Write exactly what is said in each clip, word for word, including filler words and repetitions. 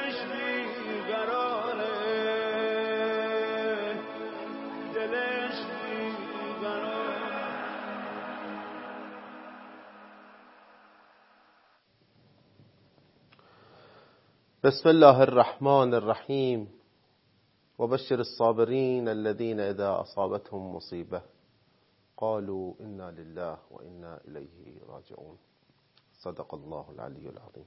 دلش بیقراره، دلش بیقراره. بسم الله الرحمن الرحیم و بشر الصابرین الذین اذا اصابتهم مصیبه قالوا انا لله و انا الیه راجعون. صدق الله العلی العظیم.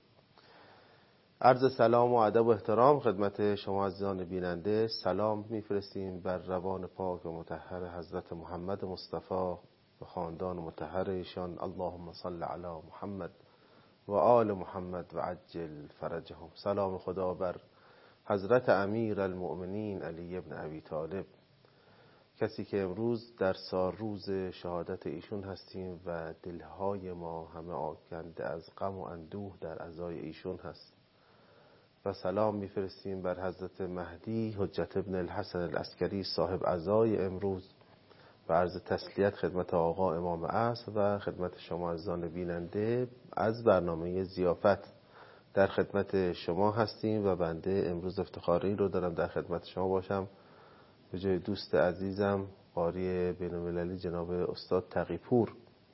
عرض سلام و ادب و احترام خدمت شما عزیزان بیننده. سلام میفرستیم بر روان پاک و مطهر حضرت محمد مصطفی و خاندان مطهر ایشان. اللهم صل علی محمد و آل محمد و عجل فرجهم. سلام خدا بر حضرت امیر المؤمنین علی ابن ابی طالب، کسی که امروز در سال روز شهادت ایشون هستیم و دلهای ما همه آکنده از غم و اندوه در عزای ایشون هست. و سلام میفرستیم بر حضرت مهدی حجت ابن الحسن العسکری صاحب عزای امروز و عرض تسلیت خدمت آقا امام عصر و خدمت شما عزیزان بیننده. از برنامه ضیافت در خدمت شما هستیم و بنده امروز افتخاری رو دارم در خدمت شما باشم به جای دوست عزیزم قاری بین‌المللی جناب استاد تقی‌پور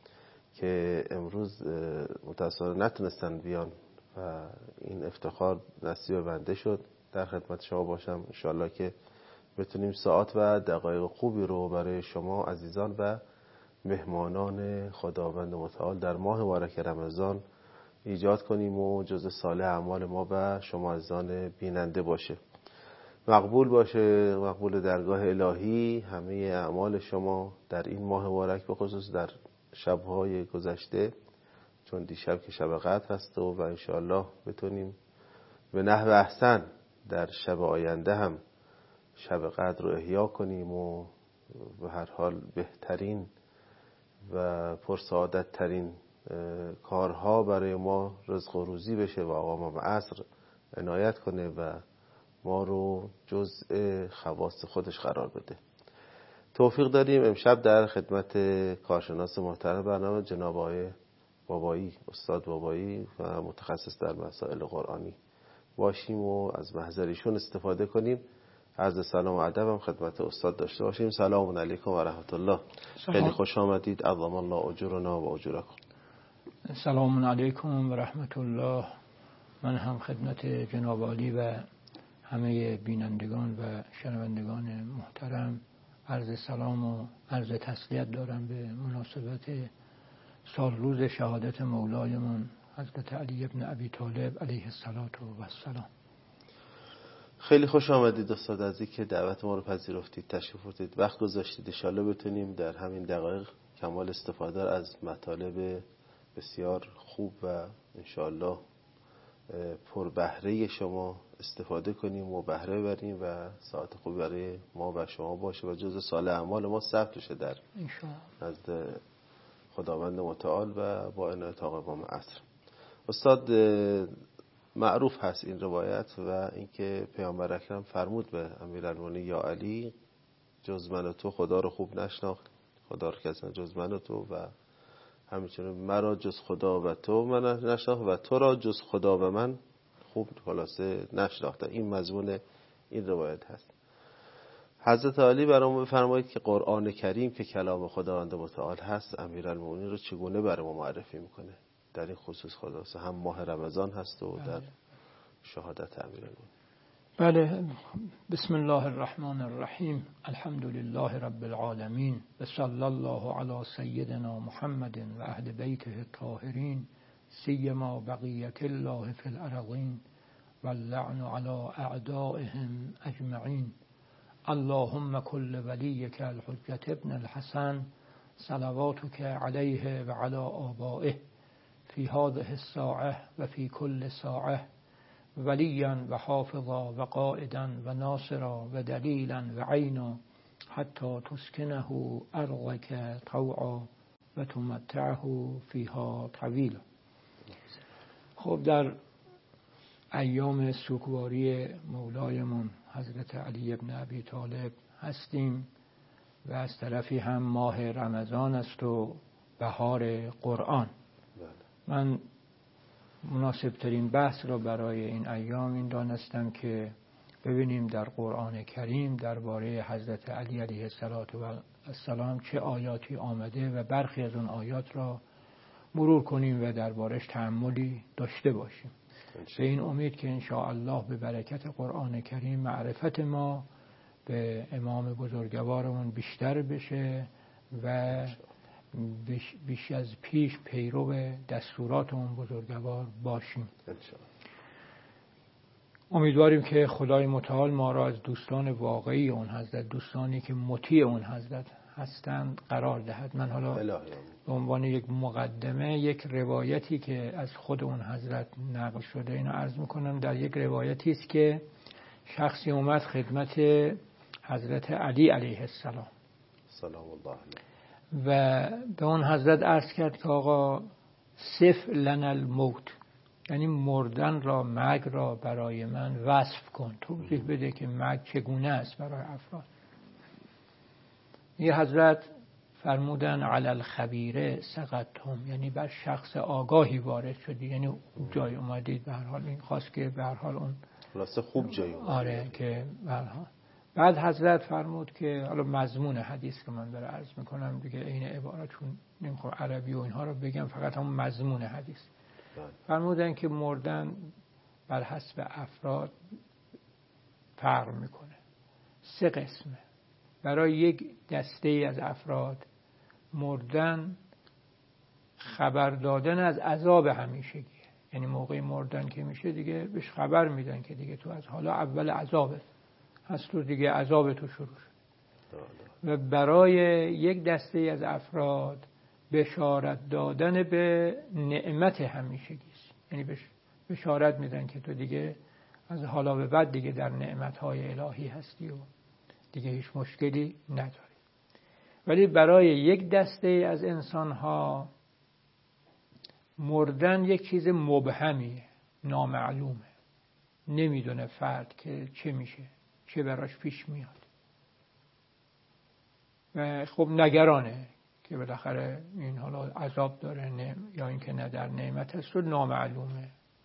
که امروز متأسفانه نتونستن بیان و این افتخار نصیب بنده شد در خدمت شما باشم. انشاءالله که بتونیم ساعت و دقایق خوبی رو برای شما عزیزان و مهمانان خداوند متعال در ماه مبارک رمضان ایجاد کنیم و جزء صالح اعمال ما و شما عزیزان بیننده باشه. مقبول باشه، مقبول درگاه الهی همه اعمال شما در این ماه مبارک، به خصوص در شب‌های گذشته، چون دیشب که شب قدر هست و, و انشاءالله بتونیم به نحو احسن در شب آینده هم شب قدر رو احیا کنیم و به هر حال بهترین و پرسعادت ترین کارها برای ما رزق و روزی بشه و آقا امام عصر عنایت کنه و ما رو جزء خواص خودش قرار بده. توفیق داریم امشب در خدمت کارشناس محترم برنامه جناب آقای بابایی، استاد بابایی و متخصص در مسائل قرآنی باشیم و از محضرشون استفاده کنیم. عرض سلام و ادب هم خدمت استاد داشته باشیم. سلام علیکم و رحمت الله. خیلی خوش آمدید. عظم الله اجورنا و اجورکم. سلام علیکم و رحمت الله. من هم خدمت جناب عالی و همه بینندگان و شنوندگان محترم عرض سلام و عرض تسلیت دارم به مناسبت سال روز شهادت مولایمون حضرت علی ابن ابی طالب علیه السلام. خیلی خوش آمدید استاد عزیز که دعوت ما رو پذیرفتید، تشریف آوردید، وقت گذاشتید. ان شاءالله بتونیم در همین دقایق کمال استفاده از مطالب بسیار خوب و ان شاءالله پر بهره شما استفاده کنیم و بهره ببریم و ساعت خوبی برای ما و شما باشه و جزء صالح اعمال ما ثبت بشه در نزد خداوند متعال و با عنایت آقا امام عصر. استاد معروف هست این روایت و اینکه پیامبر اکرم فرمود به امیرالمومنین یا علی جز من و تو خدا رو خوب نشناخت، خدا رو کسی جز من و تو و همچنین مرا جز خدا و تو من نشناخت و تو را جز خدا و من خوب خلاصه نشناخت. این مضمون این روایت هست. حضرت علی برامون بفرمایید که قرآن کریم که کلام خداوند متعال هست امیرالمومنین رو چگونه برای ما معرفی میکنه در این خصوص. خلاصه هم ماه رمضان هست و در شهادت امیرالمومنین. بله. بسم الله الرحمن الرحیم. الحمد لله رب العالمین و صلی الله علی سیدنا محمد و اهل بیته الطاهرین سیما بقیة الله فی الارضین واللعن علی اعدائهم اجمعین. اللهم کل ولیک الحجة ابن الحسن صلواتک علیه و علی آبائه فی هذه الساعة و فی کل ساعة ولیا و حافظا و قائدا و ناصرا و دلیلا و عینا حتی تسکنه ارضک طوعا و تمتعه فیها طویلا. خب در ایام سوگواری مولایمون حضرت علی ابن ابی طالب هستیم و از طرفی هم ماه رمضان است و بهار قرآن. من مناسب ترین بحث را برای این ایام این دانستم که ببینیم در قرآن کریم درباره حضرت علی علیه السلام چه آیاتی آمده و برخی از اون آیات را مرور کنیم و دربارش تأملی داشته باشیم. به این امید که انشاءالله به برکت قرآن کریم معرفت ما به امام بزرگوارمون بیشتر بشه و بیش, بیش از پیش پیرو دستورات اون بزرگوار باشیم. امیدواریم که خدای متعال ما را از دوستان واقعی اون حضرت، دوستانی که مطیع اون حضرت هستند قرار دهد. من حالا به عنوان یک مقدمه یک روایتی که از خود اون حضرت نقل شده اینو عرض میکنم. در یک روایتی است که شخصی اومد خدمت حضرت علی علیه السلام سلام الله علیه و به اون حضرت عرض کرد که آقا صف لنا الموت، یعنی مردن را، مرگ را برای من وصف کن، توضیح بده که مرگ چگونه است برای افراد. یه حضرت فرمودن علی الخبیره سقطهم، یعنی بر شخص آگاهی وارد شدی، یعنی جای اومدید به هر حال. این خواست که به هر حال اون خلاصه خوب جای اومدید. آره که به هر حال. بعد حضرت فرمود که حالا مضمون حدیث که من داره عرض میکنم دیگه این عبارت چون نمیخوام عربی و اینها رو بگم، فقط هم مضمون حدیث. فرمودن که مردن بر حسب افراد فرق میکنه. سه قسمه. برای یک دسته از افراد مردن خبر دادن از عذاب همیشگیه، یعنی موقع مردن که میشه دیگه بهش خبر میدن که دیگه تو از حالا اول عذابت هست و دیگه عذاب تو شروع شد. و برای یک دسته از افراد بشارت دادن به نعمت همیشگی است، یعنی بهش بشارت میدن که تو دیگه از حالا به بعد دیگه در نعمتهای الهی هستی و دیگه هیچ مشکلی نداری. ولی برای یک دسته از انسانها مردن یک چیز مبهمیه، نامعلومه، نمیدونه فرد که چه میشه، چه براش پیش میاد و خب نگرانه که بالاخره این حالا عذاب داره نه یا اینکه نه در نعمت هست و نامعلومه.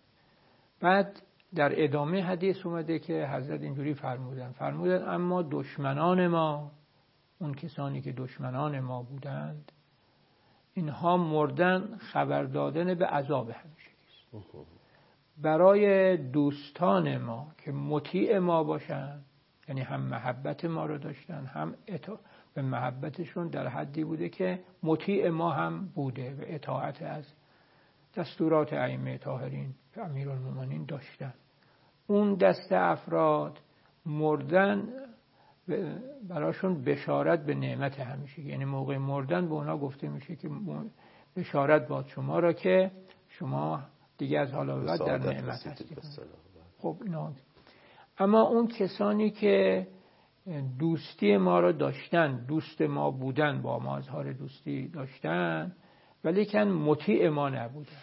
بعد در ادامه حدیث اومده که حضرت اینجوری فرمودن فرمودن اما دشمنان ما، اون کسانی که دشمنان ما بودند، اینها مردن خبر دادن به عذاب همیشگی است. برای دوستان ما که مطیع ما باشن، یعنی هم محبت ما رو داشتن، هم اطاعت به محبتشون در حدی بوده که مطیع ما هم بوده و اطاعت از دستورات ائمه طاهرین امیرالمومنین داشتن، اون دسته افراد مردن براشون بشارت به نعمت همیشگی، یعنی موقع مردن به اونا گفته میشه که بشارت باد شما را که شما دیگه از حالا به بعد در نعمت هستید. خب اینا. اما اون کسانی که دوستی ما را داشتن، دوست ما بودن، با ما اظهار دوستی داشتن ولی کن مطیع ما نبودن،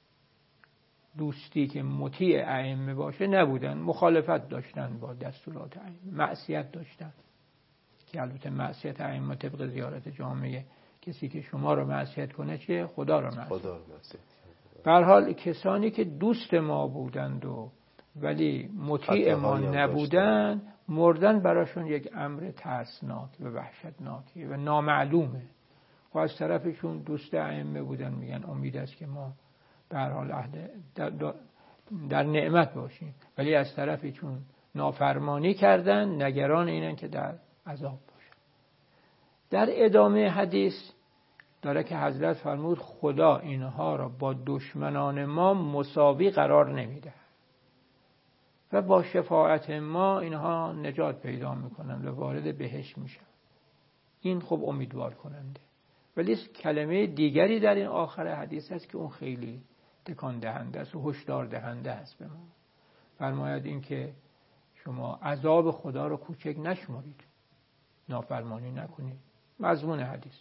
دوستی که مطیع ائمه باشه نبودن، مخالفت داشتن با دستورات ائمه، معصیت داشتن که البته معصیت ائمه طبق زیارت جامعه کسی که شما رو معصیت کنه چه خدا رو معصیت. خدا رو معصیت. به هر حال کسانی که دوست ما بودند و ولی مطیع ما نبودن، مردن براشون یک امر ترسناک و وحشتناکی و نامعلومه. و از طرفشون دوست ائمه بودن، میگن امید است که ما به هر حال عهد در, در نعمت باشیم، ولی از طرفشون نافرمانی کردن، نگران اینن که در عذاب باشن. در ادامه حدیث داره که حضرت فرمود خدا اینها را با دشمنان ما مساوی قرار نمیده و با شفاعت ما اینها نجات پیدا میکنن و وارد بهشت میشن. این خب امیدوار کننده. ولی کلمه دیگری در این آخر حدیث است که اون خیلی تکان دهنده است و هشدار دهنده است به ما. فرماید این که شما عذاب خدا رو کوچک نشمارید، نافرمانی نکنید. مضمون حدیث.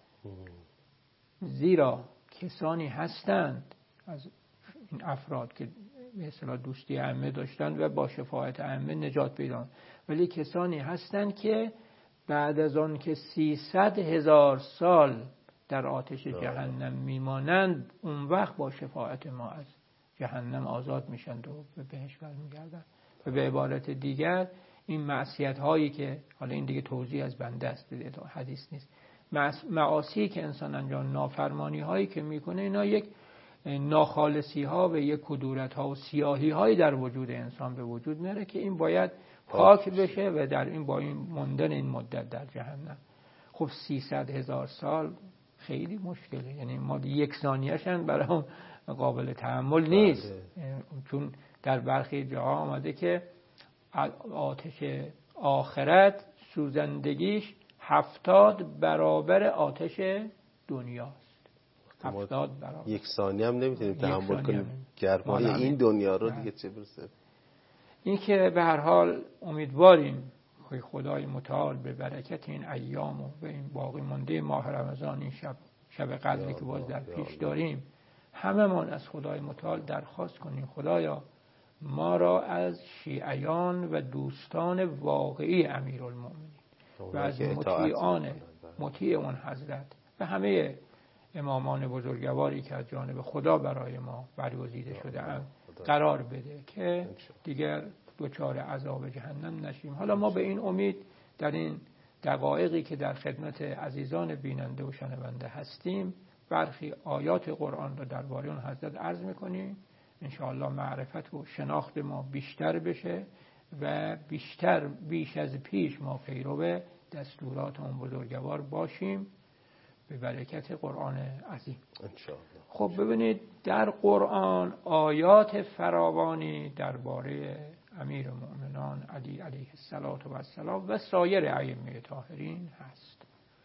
زیرا کسانی هستند از این افراد که به اصطلاح دوستی ائمه داشتند و با شفاعت ائمه نجات پیدا، ولی کسانی هستند که بعد از آن که سیصد هزار سال در آتش جهنم میمانند، اون وقت با شفاعت ما از جهنم آزاد میشن و به بهشت برمیگردن. و به عبارت دیگر این معصیت هایی که حالا این دیگه توضیح از بنده است، حدیث نیست، معاصی که انسان انجام، نافرمانی هایی که میکنه، اینا یک ناخالصی ها و یک کدورت ها و سیاهی هایی در وجود انسان به وجود میاره که این باید پاک بشه و در این با این موندن این مدت در جهنم. خب سیصد هزار سال خیلی مشکله، یعنی ما یک ثانیه‌اش هم برای هم قابل تحمل نیست. چون در برخی جاها آمده که آتش آخرت سوزندگیش هفتاد برابر آتش دنیاست. هفتاد برابر. یک ثانیه هم نمیتونیم تحمل کنیم گرمای این دنیا رو، دیگه چه برسه. این که به هر حال امیدواریم که خدای متعال به برکت این ایام و به این باقی مانده ماه رمضان، این شب شب قدری که باز در پیش داریم، هممون از خدای متعال درخواست کنیم خدایا ما را از شیعیان و دوستان واقعی امیرالمومنین و از مطیعان مطیع اون حضرت و همه امامان بزرگواری که از جانب خدا برای ما برگزیده شده اند قرار بده که دیگر دچار عذاب جهنم نشیم. حالا ما به این امید در این دقایقی که در خدمت عزیزان بیننده و شنونده هستیم برخی آیات قرآن را درباره اون حضرت عرض میکنیم. انشاءالله معرفت و شناخت ما بیشتر بشه و بیشتر بیش از پیش ما پیرو دستورات اون بزرگوار باشیم به برکت قرآن عظیم. خب ببینید در قرآن آیات فراوانی درباره امیر المؤمنان علی علیه السلام و سایر ائمه طاهرین هست.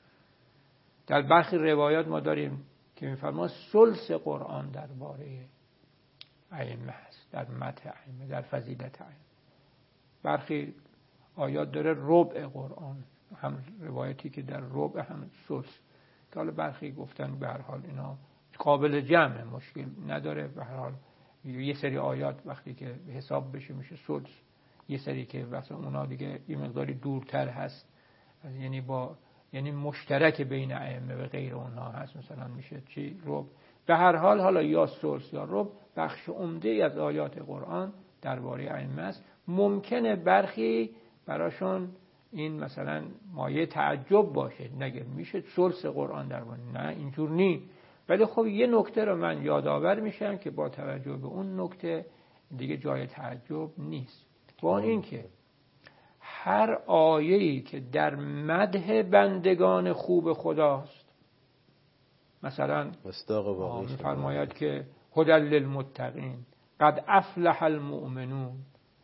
در برخی روایات ما داریم که می‌فرماید ثلث قرآن درباره ائمه هست، در مدح ائمه، در فضیلت ائمه. برخی آیات داره ربع قرآن، هم روایتی که در ربع هم ثلث، که حالا برخی گفتن به هر حال اینا قابل جمع، مشکل نداره. به هر حال یه سری آیات وقتی که به حساب بشه میشه ثلث، یه سری که مثلا اونا دیگه یه مقداری دورتر هست، یعنی با یعنی مشترک بین ائمه و غیر اونها هست، مثلا میشه چی ربع. به هر حال حالا یا ثلث یا ربع بخش عمده ای از آیات قرآن درباره ائمه است. ممکنه برخی براشون این مثلا مایه تعجب باشه، نگه میشه ثلث قرآن درباره، نه اینجور نی. ولی خب یه نکته رو من یادآور میشم که با توجه به اون نکته دیگه جای تعجب نیست، با این که هر آیه‌ای که در مدح بندگان خوب خداست، مثلا مصداق واقعی می‌فرماید که هدی للمتقین قد افلح المؤمنون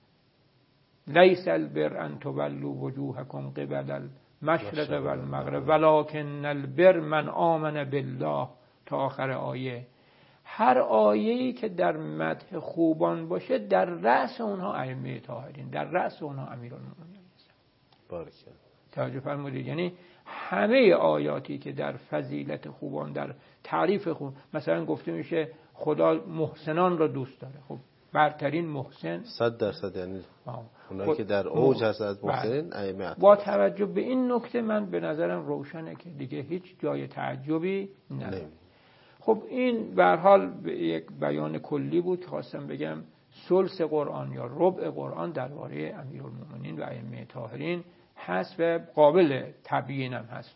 لیس البر ان تولوا وجوهکم قبل المشرق والمغرب ولکن البر من آمن بالله تا آخر آیه. هر آیه‌ای که در مدح خوبان باشه در رأس اونها ائمه طاهرین، در رأس اونها امیرالمومنین هستند. بارک توجه فرمودید؟ یعنی همه آیاتی که در فضیلت خوبان، در تعریف خوب، مثلا گفته میشه خدا محسنان را دوست داره. خب برترین محسن صد درصد یعنی اونایی که در اوج هست از محسنین ائمه. با توجه به این نکته من به نظرم روشنه که دیگه هیچ جای تعجبی نداره. خب این به هر حال یک بیان کلی بود، خواستم بگم ثلث قرآن یا ربع قرآن درباره امیرالمومنین و ائمه طاهرین هست و قابل تبیین هم هست.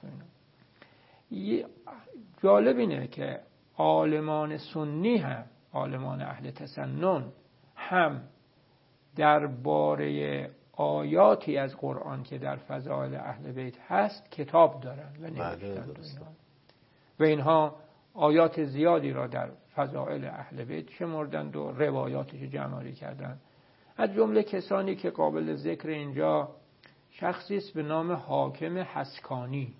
اینا جالب اینه که عالمان سنی هم، عالمان اهل تسنن هم درباره آیاتی از قرآن که در فضائل اهل بیت هست کتاب دارن و نوشتن و اینها آیات زیادی را در فضائل اهل بیت شمردند و روایاتش جمع‌آوری کردند. از جمله کسانی که قابل ذکر اینجا شخصی است به نام حاکم حسکانی.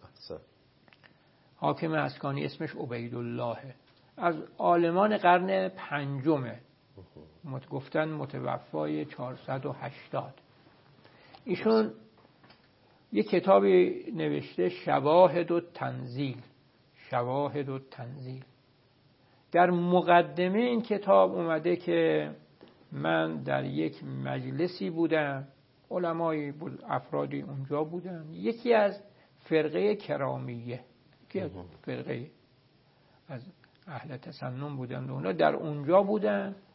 حاکم حسکانی اسمش عبیدالله، از عالمان قرن پنجمه، گفتن متوفای چهارصد و هشتاد. ایشون یک کتابی نوشته شواهد و تنزیل، شواهد و تنزیل. در مقدمه این کتاب اومده که من در یک مجلسی بودم، علمای افرادی اونجا بودن، یکی از فرقه کرامیه، یکی از فرقه از اهل تسنن بودن، اونا در اونجا بودن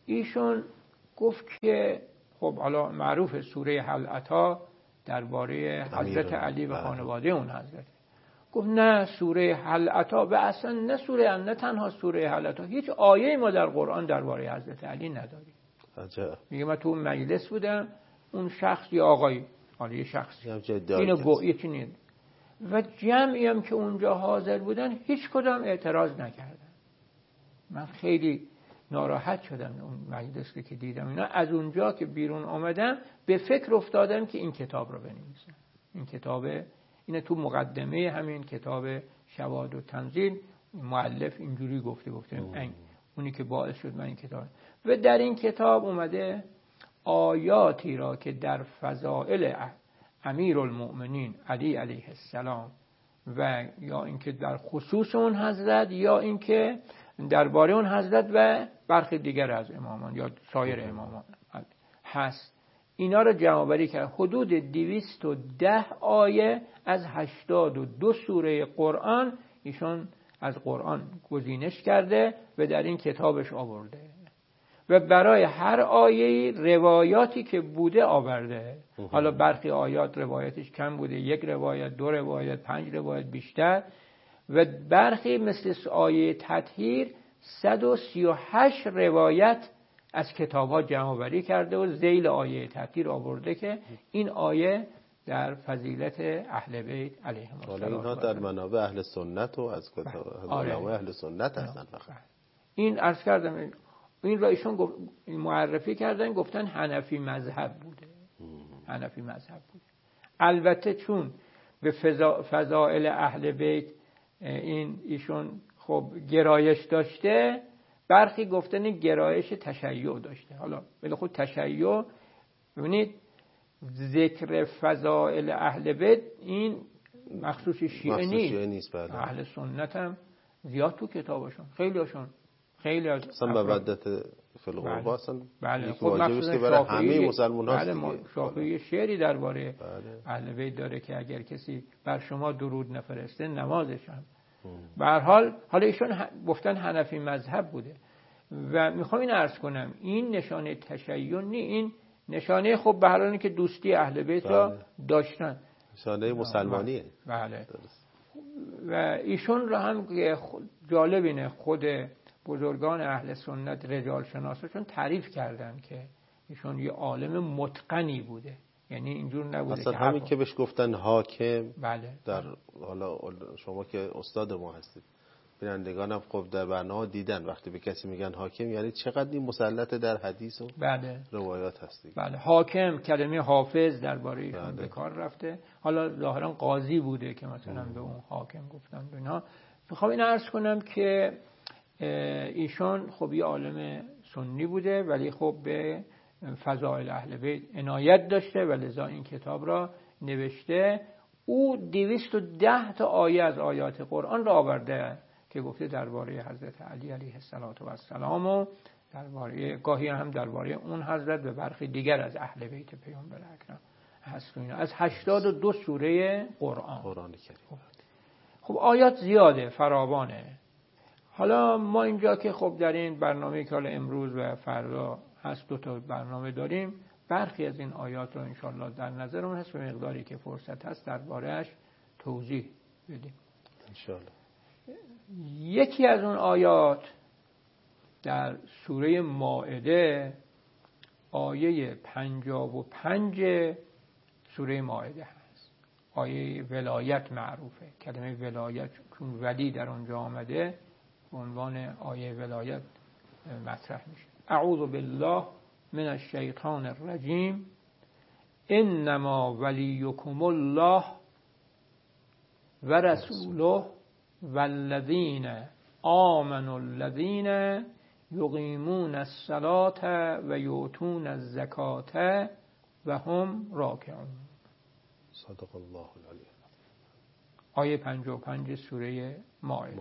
ایشون گفت که خب حالا معروف سوره هل اتی درباره حضرت علی و خانواده اون حضرت. گفت نه سوره هل اتی و اصلا نه سوره نه تنها سوره هل اتی، هیچ آیه ما در قرآن درباره حضرت علی نداریم. عجب. میگه من تو مجلس بودم، اون شخص یا آقای حالا یه شخصی اینو گفت نید و جمعی هم که اونجا حاضر بودن هیچ کدام اعتراض نکردن. من خیلی ناراحت شدم اون مجلس که دیدم اینا. از اونجا که بیرون آمدم به فکر افتادم که این کتاب رو بنویسم. این کتاب اینه تو مقدمه همین کتاب شواهد و تنزیل مؤلف اینجوری گفته گفته این اونی که باعث شد من این کتاب. و در این کتاب اومده آیاتی را که در فضائل امیرالمؤمنین علی علیه السلام و یا اینکه در خصوص اون حضرت یا اینکه درباره اون حضرت و برخی دیگر از امامان یا سایر امامان هست، اینا رو جمع‌آوری کرد. حدود دویست و ده آیه از هشتاد و دو سوره قرآن ایشون از قرآن گزینش کرده و در این کتابش آورده و برای هر آیه‌ای روایاتی که بوده آورده. حالا برخی آیات روایتش کم بوده، یک روایت، دو روایت، پنج روایت بیشتر، و برخی مثل آیه تطهیر صد و سی و هشت روایت از کتاب‌ها جمع‌آوری کرده و ذیل آیه تطهیر آورده که این آیه در فضیلت اهل بیت علیهم السلام. اینها در منابع اهل سنت و از کتاب علمای اهل سنت هستن. فقط این عرض کردم این را ایشون گفت معرفی کردن، گفتن حنفی مذهب بوده. حنفی مذهب بوده. البته چون به فضائل اهل بیت این ایشون خب گرایش داشته، برخی گفتن گرایش تشیع داشته. حالا ولی خود تشیع ببینید ذکر فضائل اهل بیت این مخصوص شیعه نیست, نیست اهل سنت هم زیاد تو کتابشون خیلی هاشون خیلی از اصلا مودت فی القربى اصلا بله. خب واجب است که برای همه مسلمان هاست. بله شافعی شعری درباره بله. اهل بیت داره که اگر کسی بر شما درود نفرسته نمازش هم به هر حال. حالا ایشون گفتن حنفی مذهب بوده و میخوام این عرض کنم این نشانه تشیع نی، این نشانه خب به هر حال که دوستی اهل بیت را بله. داشتن، نشانه مسلمانیه. بله. و ایشون را هم جالب اینه خود بزرگان اهل سنت رجال شناساشون تعریف کردن که ایشون یه عالم متقنی بوده، یعنی اینجور نبوده اصلا که همین که بهش گفتن حاکم. بله. در حالا شما که استاد ما هستید بینندگانم خب در برنامه دیدن وقتی به کسی میگن حاکم یعنی چقدر این مسلط در حدیث و بله. روایات هستی. بله حاکم کلمه حافظ درباره ایشون بله. به کار رفته. حالا ظاهرا قاضی بوده که مثلا ام. به اون حاکم گفتن. اینا میخوام این عرض کنم که ایشون خب یه عالم سنی بوده ولی خب به فضائل اهل بیت عنایت داشته و لذا این کتاب را نوشته. او دویست و ده تا آیه از آیات قرآن را آورده که گفته درباره حضرت علی علیه السلام و درباره گاهی هم درباره اون حضرت و برخی دیگر از اهل بیت پیامبر اکرم هست. اینا از هشتاد و دو سوره قرآن. قرآن کریم. خب آیات زیاده، فراوانه. حالا ما اینجا که خب در این برنامه که حالا امروز و فردا هست دو تا برنامه داریم، برخی از این آیات رو انشالله در نظرمون هست و مقداری که فرصت هست درباره‌اش توضیح بدیم انشالله. یکی از اون آیات در سوره مائده آیه پنجاه و پنج سوره مائده هست. آیه ولایت معروفه. کلمه ولایت چون ولی در اونجا آمده به عنوان آیه ولایت مطرح میشه. اعوذ بالله من الشیطان الرجیم انما ولیکم الله و رسوله والذین آمنوا الذین یقیمون الصلاة و یؤتون الزکاة و هم راکعون. صدق الله العلی. آیه پنجاه و پنج سوره مائده.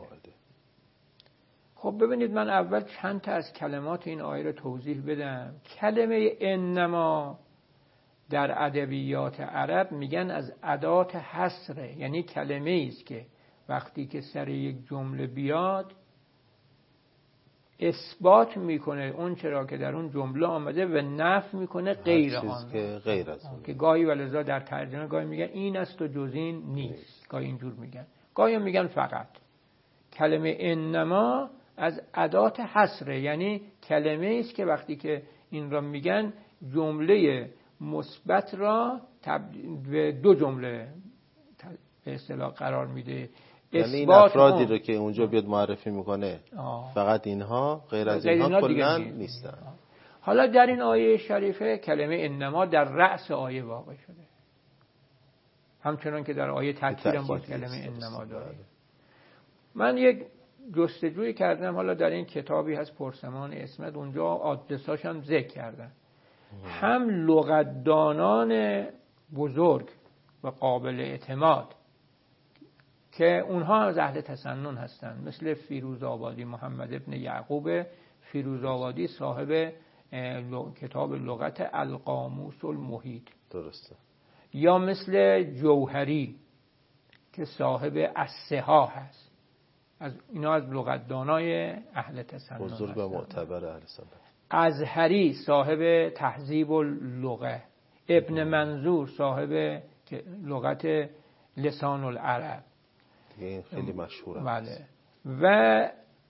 خب ببینید من اول چند تا از کلمات این آیه رو توضیح بدم. کلمه انما در ادبیات عرب میگن از ادات حصره، یعنی کلمه ایست که وقتی که سر یک جمله بیاد اثبات میکنه اون چرا که در اون جمله آمده و نفی میکنه غیر آن که غیر از اون، که گاهی ولذا در ترجمه گاهی میگن این است و جز این نیست، گاهی اینجور میگن، گاهی میگن فقط. کلمه انما از ادات حصره، یعنی کلمه است که وقتی که این را میگن جمله مثبت را به دو جمله به اصطلاح قرار میده. یعنی این افرادی رو که اونجا بیاد معرفی میکنه آه. فقط اینها، غیر از اینها کلا نیستن. حالا در این آیه شریفه کلمه انما در رأس آیه واقع شده، همچنان که در آیه تأکید هم با کلمه انما داره. من یک جستجوی کردم، حالا در این کتابی هست پرسمان اسمت، اونجا آدرساش هم ذکر کردن. هم لغتدانان بزرگ و قابل اعتماد که اونها از اهل تسنن هستند، مثل فیروزآبادی، محمد ابن یعقوب فیروزآبادی صاحب کتاب لغت القاموس المحیط، درسته، یا مثل جوهری که صاحب الصحاح هست. از اینا از لغتدانای اهل تسنن بزرگ و معتبر اهل سنت. ازهری صاحب تهذیب اللغه، ابن منظور صاحب لغت لسان العرب، این خیلی مشهوره. بله. و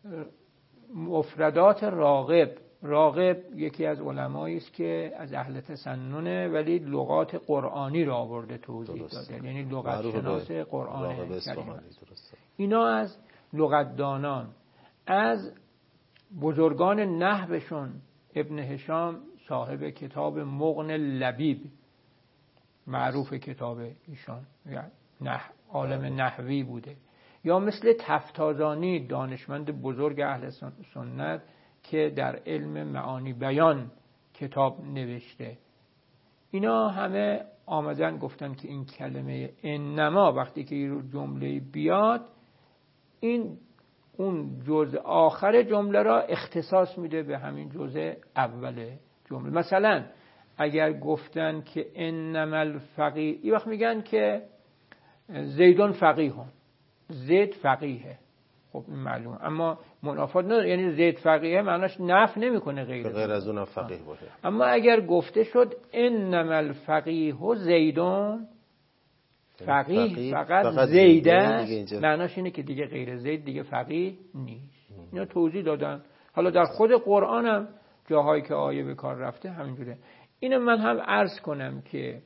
مفردات راغب، راغب یکی از علمایی است که از اهل تسننه ولی لغات قرآنی را آورده توضیح داده، یعنی لغت شناس قرآن کریم. اینا از لغتدانان. از بزرگان نحوشون ابن هشام صاحب کتاب مغنی لبیب، معروف کتاب ایشان، نح عالم نحوی بوده. یا مثل تفتازانی دانشمند بزرگ اهل سنت که در علم معانی بیان کتاب نوشته. اینا همه آمدن گفتن که این کلمه انما وقتی که این جمله بیاد، این اون جزء آخر جمله را اختصاص میده به همین جزء اول جمله. مثلا اگر گفتن که انما الفقیه، این وقت میگن که زیدون فقیهون، زید فقیه، خب این معلوم، اما منافات نداره، یعنی زید فقیه معناش نفی نمیکنه غیر غیر از اونم فقیه باشه. اما اگر گفته شد انما الفقیه زیدون، فقیه, فقیه فقط, فقط زیده، معناش اینه که دیگه غیر زید دیگه فقیه نیست. اینا توضیح دادن. حالا در خود قرآن هم جاهایی که آیه به کار رفته همینجوره. اینو من هم عرض کنم که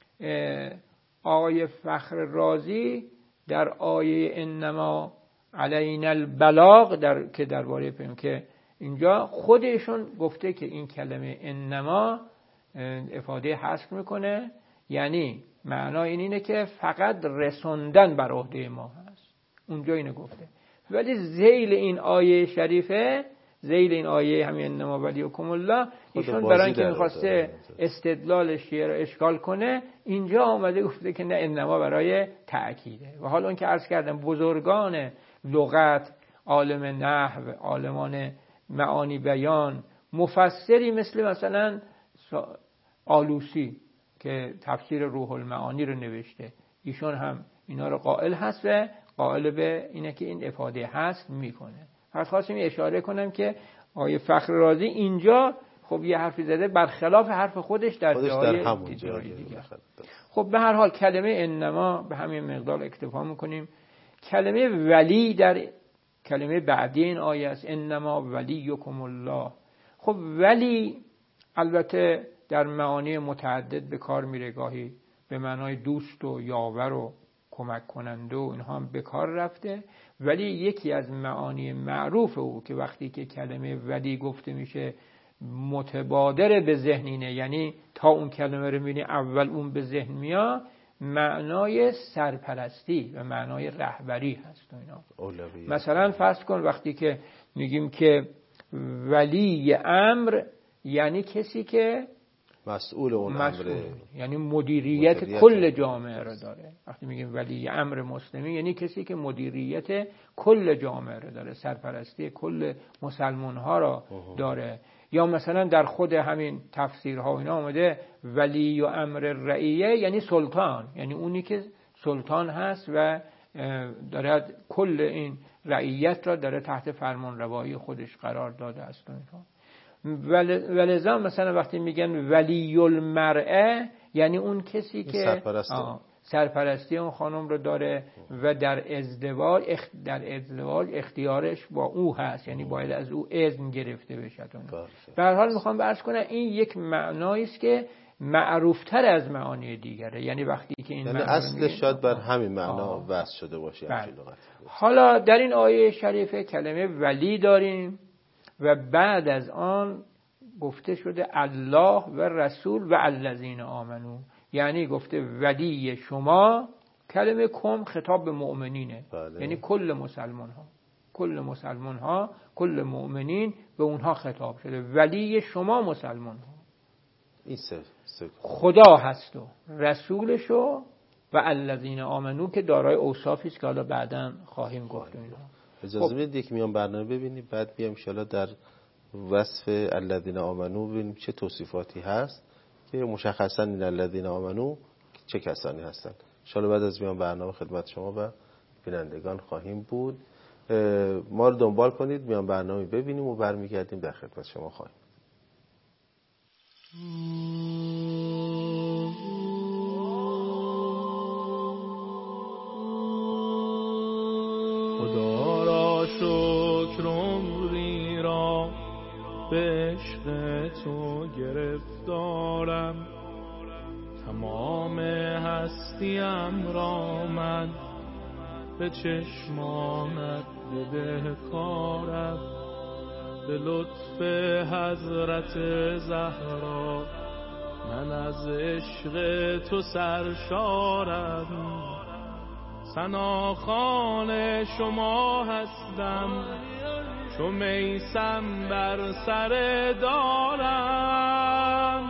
آقای فخر رازی در آیه انما علینا البلاغ در که درباره پیام که اینجا خودشون گفته که این کلمه انما افاده حصر میکنه، یعنی معنا این اینه که فقط رسوندن بر عهده ما هست. اونجا اینو گفته. ولی ذیل این آیه شریفه، ذیل این آیه همین انما ولیکم الله، ایشون برای اینکه می‌خواسته استدلال شیعه رو اشکال کنه، اینجا آمده گفته که نه انما برای تأکیده. و حالا اون که عرض کردم بزرگان لغت، عالم نحو، عالمان معانی بیان، مفسری مثل مثلا آلوسی که تفسیر روح المعانی رو نوشته، ایشون هم اینا رو قائل هست و قائل به اینه که این افاده هست میکنه. پس خواستم اشاره کنم که آیه فخر رازی اینجا خب یه حرفی زده برخلاف حرف خودش در جای دیگه. خب به هر حال کلمه انما به همین مقدار اکتفا میکنیم. کلمه ولی در کلمه بعدی این آیه است، انما ولیکم الله. خب ولی البته در معانی متعدد به کار میره، گاهی به معنای دوست و یاور و کمک کننده و اینها هم به کار رفته، ولی یکی از معانی معروف او که وقتی که کلمه ولی گفته میشه متبادر به ذهن اینه، یعنی تا اون کلمه رو میبینی اول اون به ذهن میاد، معنای سرپرستی و معنای رهبری هست و اینا. مثلا فرض کن وقتی که میگیم که ولی امر، یعنی کسی که مسئول اون امره، یعنی مدیریت, مدیریت کل جامعه رو داره. وقتی میگیم ولی امر مسلمی یعنی کسی که مدیریت کل جامعه رو داره، سرپرستی کل مسلمان ها را داره. یا مثلا در خود همین تفسیرها اینا اومده ولی و امر رعیه، یعنی سلطان، یعنی اونی که سلطان هست و داره کل این رعیت را داره تحت فرمان روایی خودش قرار داده است. ولذا مثلا وقتی میگن ولی المرأه یعنی اون کسی که سرپرستی. سرپرستی اون خانم رو داره و در ازدواج اخ... در ازدواج اختیارش با او هست، یعنی باید از او اذن گرفته بشه. به هر حال میخوام عرض کنم این یک معنایی است که معروفتر از معانی دیگره، یعنی وقتی که این یعنی اصلش شاید بر همین معنا وضع شده باشه. حالا در این آیه شریفه کلمه ولی داریم و بعد از آن گفته شده الله و رسول و الذین آمنو، یعنی گفته ولی شما، کلمه کم خطاب به مؤمنینه. بله. یعنی کل مسلمان ها کل مسلمان ها کل مؤمنین به اونها خطاب شده. ولی شما مسلمان ها این سه سه خدا هست و رسولشو و الذین آمنو که دارای اوصافی است که حالا بعداً خواهیم گفت. اینا اجازه بدید یک میان برنامه ببینیم، بعد بیام ان شاءالله در وصف الذین آمنو ببینیم چه توصیفاتی هست که مشخصاً این الذین آمنو چه کسانی هستند. ان شاءالله بعد از میان برنامه خدمت شما و بینندگان خواهیم بود. ما رو دنبال کنید، میان برنامه ببینیم و برمیگردیم در خدمت شما خواهیم. خدا را شکر عمری را به عشق تو گرفتارم، تمام هستیم را من به چشمانت بدهکارم. به لطف حضرت زهرا من از عشق تو سرشارم، ثناخوان شما هستم چو میسم بر سر دارم.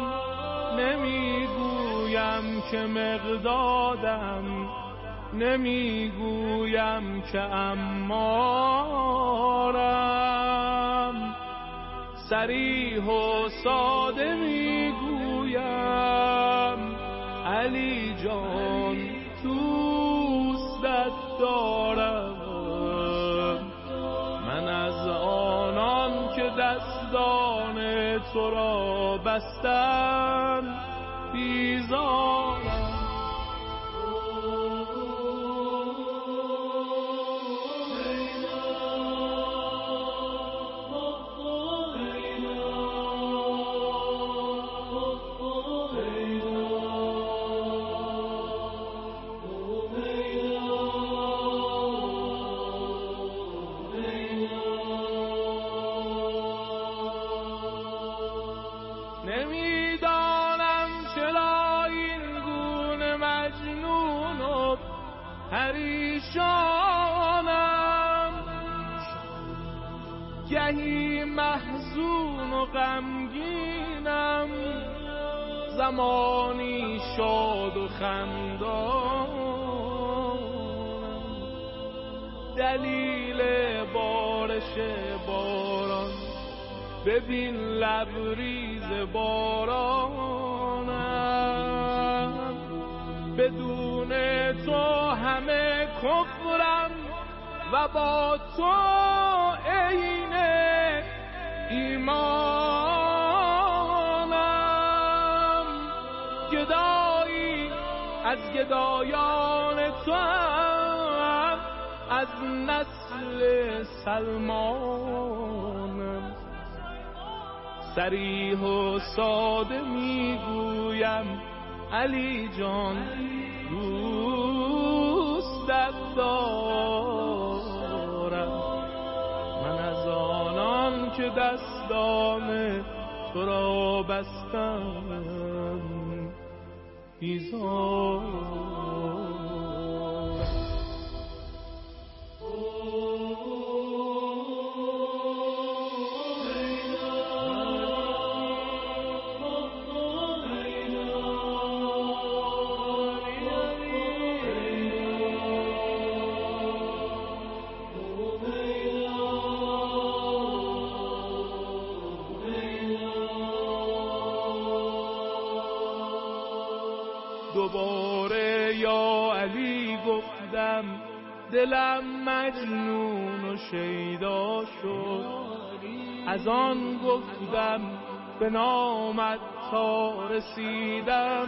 نمیگویم که مقدادم، نمیگویم که امارم، صریح و ساده میگویم علی جان دوستت دارم. من از آنان که دستان تو را بستن بیزارم. گهی محزون و غمگینم، زمانی شاد و خندانم. دلیل بارش باران ببین لبریز بارانم. بدون تو همه کفرم و با تو عین ایمانم. گدایی از گدایان تو هم از نسل سلمانم. صریح و ساده میگویم علی جان دوستت دارم. من از آنان که دستان تو را بستم بیزارم. دوباره یا علی گفتم دلم مجنون و شیدا شد، از آن گفتم به نامت تا رسیدم،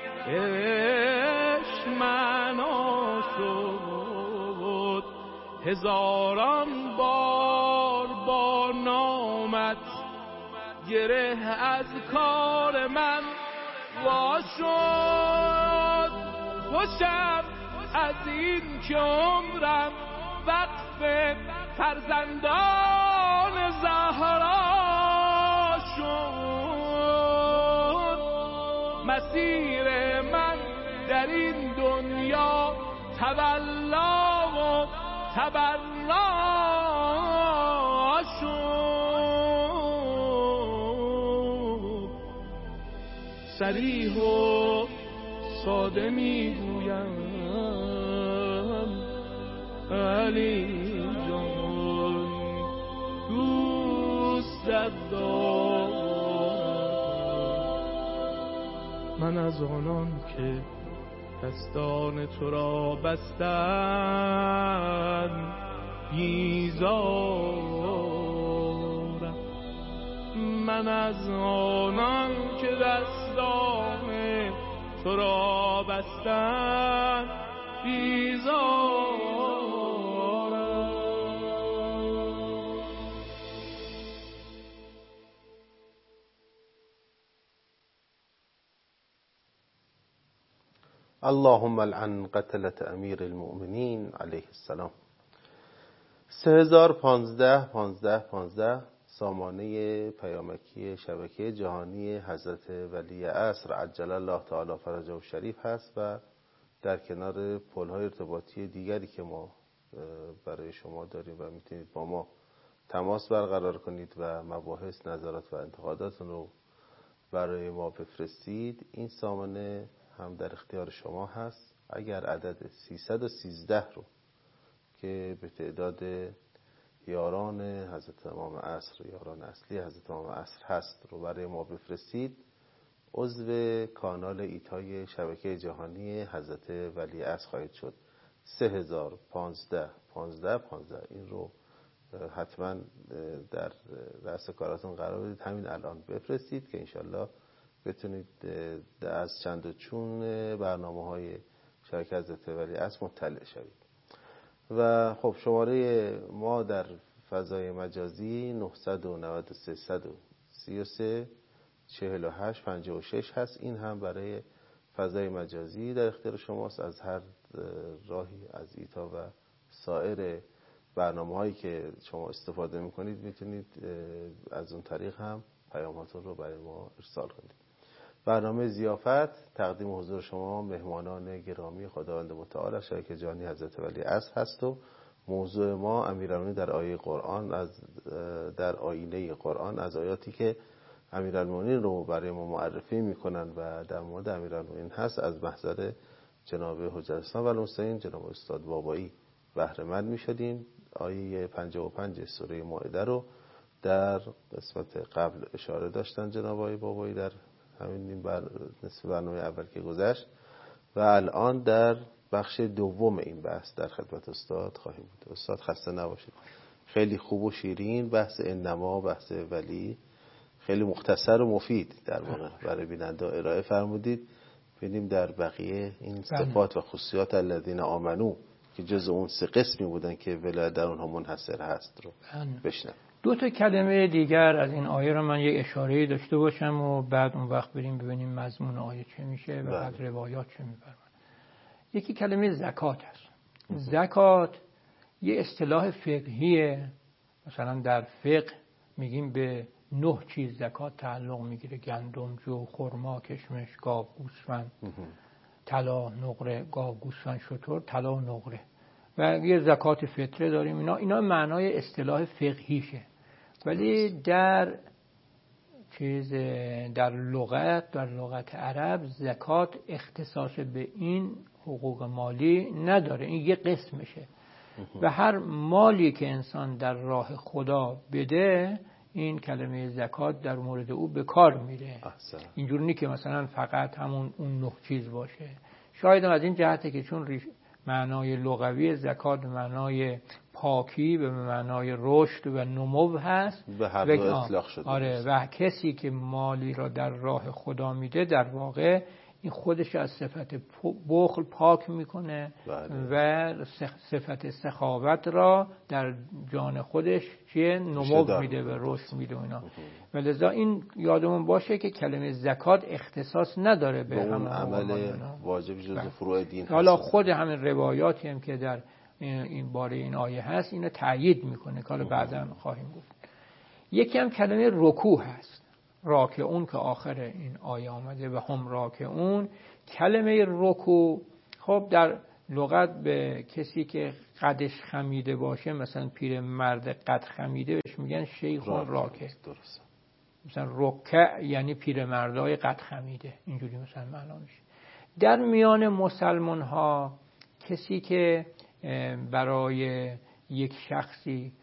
عشق معنا شد. هزاران بار با نامت گره از کار من وا شد. خوشم از این که عمرم وقف فرزندان زهرا شد. مسیر من در این دنیا تولا و تبرا شد. صریح و ساده میگویم علی جان دوستت دارم. من از آنان که دستان تو را بستن بیزارم. من از آنان که دستان تو را بستن بیزارم. اللهم العن قتلة امیر المؤمنین علیه السلام. سه هزار و پانزده پانزده پانزده سامانه پیامکی شبکه جهانی حضرت ولی عصر عجل الله تعالی فرجه شریف هست و در کنار پل‌های ارتباطی دیگری که ما برای شما داریم و میتونید با ما تماس برقرار کنید و مباحث، نظرات و انتقاداتون رو برای ما بفرستید. این سامانه هم در اختیار شما هست. اگر عدد سیصد و سیزده رو که به تعداد یاران حضرت امام عصر، یاران اصلی حضرت امام عصر هست رو برای ما بفرستید، عضو کانال ایتای شبکه جهانی حضرت ولی عصر خواهید شد. سه هزار و پانزده پانزده پانزده این رو حتما در رأس کاراتون قرار بدید، همین الان بفرستید که انشالله بتونید از چند و چون برنامه های شبکه حضرت ولی عصر مطلع شوید. و خب شماره ما در فضای مجازی نه نه سه سه سه چهل و هشت پنجاه و شش هست. این هم برای فضای مجازی در اختیار شماست. از هر راهی از ایتا و سایر برنامه هایی که شما استفاده میکنید میتونید از اون طریق هم پیاماتون رو برای ما ارسال کنید. برنامه ضیافت تقدیم حضور شما مهمانان گرامی خداوند متعال از شبکه جهانی حضرت ولی عصر هست و موضوع ما امیرالمومنین در آیه قرآن، از در آیینه قرآن از آیاتی که امیرالمومنین رو برای ما معرفی میکنن و در مورد امیرالمومنین هست از محضر جناب حجت الاسلام و المرسلین جناب استاد بابایی بهره مند میشدیم. آیه پنجاه و پنج سوره مائده رو در قسمت قبل اشاره داشتن جناب آقای بابایی در همین بر... نصف برنامه اول که گذشت و الان در بخش دوم این بحث در خدمت استاد خواهیم بود. استاد خسته نباشید. خیلی خوب و شیرین بحث انما، بحث ولی خیلی مختصر و مفید در واقع برای بیننده ارائه فرمودید. ببینیم در بقیه این صفات و خصوصیات الذین آمنو که جز اون سه قسمی بودن که ولایت در اونها منحصر هست رو بشنویم. دو تا کلمه دیگر از این آیه رو من یک اشاره داشته باشم و بعد اون وقت بریم ببینیم مضمون آیه چه میشه و بعد روایات چه میفرمایند. یکی کلمه زکات است. زکات یه اصطلاح فقهیه. مثلا در فقه میگیم به نه چیز زکات تعلق میگیره: گندم، جو، خرما، کشمش، گاو، گوسفند، طلا، نقره، گاو، گوسفند، شتر، طلا و نقره. و یه زکات فطره داریم. اینا اینا معنای اصطلاح فقهیشه. ولی در چیز در لغت در لغت عرب زکات اختصاص به این حقوق مالی نداره. این یه قسمشه و هر مالی که انسان در راه خدا بده این کلمه زکات در مورد او به کار میره. اینجوری نیست که مثلا فقط همون اون نه چیز باشه. شاید از این جهته که چون معنای لغوی زکات به معنای پاکی، به معنای رشد و نمو هست. به هر دو اطلاق شده. آره، و کسی که مالی را در راه خدا میده در واقع این خودش از صفت بخل پاک میکنه. بله. و صفت سخاوت را در جان خودش چیه نمو میده و رشد میده اینا. و لذا این یادمون باشه که کلمه زکات اختصاص نداره به اون عمل واجب جزء فروع دین. حالا خود همین روایاتی هم که در این باره این آیه هست اینو تأیید میکنه که حالا بعدا خواهیم گفت. یکی هم کلمه رکوع هست، راکعون که آخر این آیه آمده و هم راکعون. کلمه رکوع خب در لغت به کسی که قدش خمیده باشه، مثلا پیر مرد قد خمیده بهش میگن شیخ راکع. درست. مثلا رکع یعنی پیر مردای قد خمیده، اینجوری مثلا معنا میشه. در میان مسلمان ها کسی که برای یک شخصی